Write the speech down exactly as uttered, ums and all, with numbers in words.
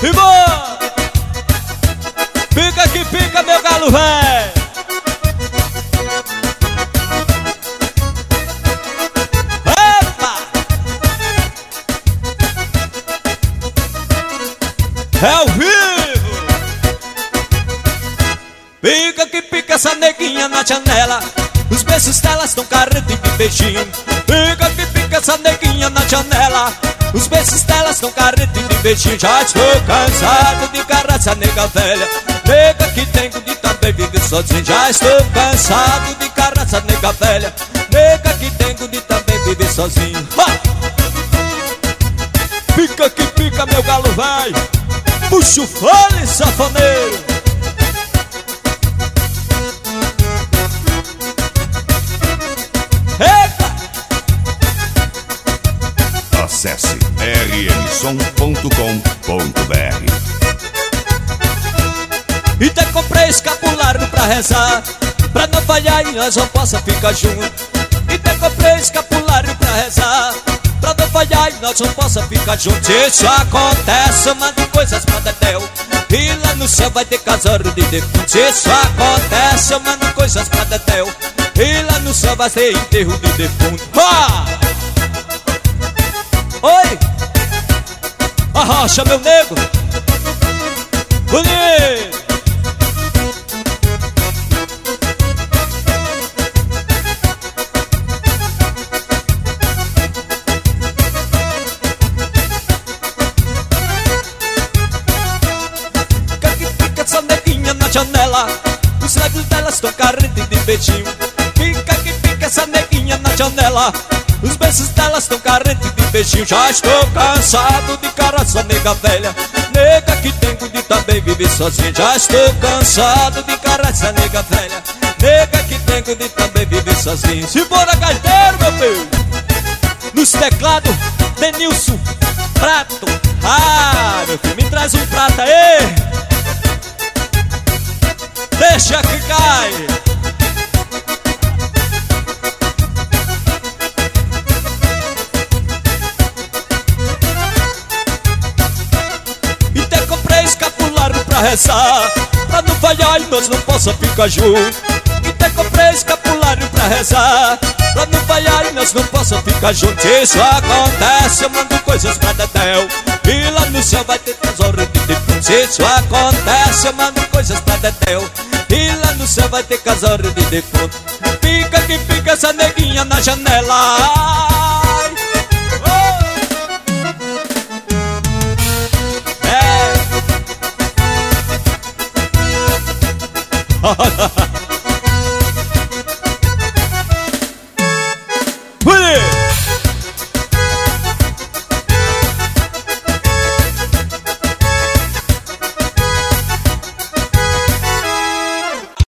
E boa! Pica que pica, meu galo véi! Epa! É ao vivo! Pica que pica essa neguinha na janela. Os beijos delas tão carente de beijinho. Pica que pica essa neguinha na janela. Os beijos delas tão carente de beijinho. Já estou cansado de encarar essa nega velha. Nega que tenho de também viver sozinho. Já estou cansado de encarar essa nega velha. Nega que tenho de também viver sozinho. Ha! Pica que pica, meu galo vai. Puxa o fole, safoneiro. Acesse r m som ponto com ponto b r. E até comprei escapulário pra rezar, pra não falhar e nós não possa ficar junto. E até comprei escapulário pra rezar, pra não falhar e nós não possa ficar junto. Isso acontece, eu mando coisas pra Dedéu, e lá no céu vai ter casório de defuntos. Isso acontece, eu mando coisas pra Dedéu, e lá no céu vai ter enterro de defunto. Ha! Oi! Arrocha, meu nego! Bonito! Fica que fica essa neguinha na janela. Os lábios delas tão carentes de beijinho. Fica que fica essa neguinha na janela. Os beijos delas tão carentes de beijinho. Já estou cansado de encarar essa nega velha. Nega que tenho de também viver sozinho. Já estou cansado de encarar essa nega velha. Nega que tenho de também viver sozinho. Se bora, gaiteiro, meu filho. Nos teclados, Denilson Prato. Ah, meu filho, me traz um prato aí. Deixa que cai. Pra rezar, pra não falhar e nós não possa ficar juntos. E até comprei escapulário pra rezar, pra não falhar e nós não possa ficar juntos. Isso acontece, eu mando coisas pra Dedéu, e lá no céu vai ter tesouro de defuntos. Isso acontece, eu mando coisas pra Dedéu, e lá no céu vai ter tesouro de defuntos. Fica que fica essa neguinha na janela. Ai, oh. É.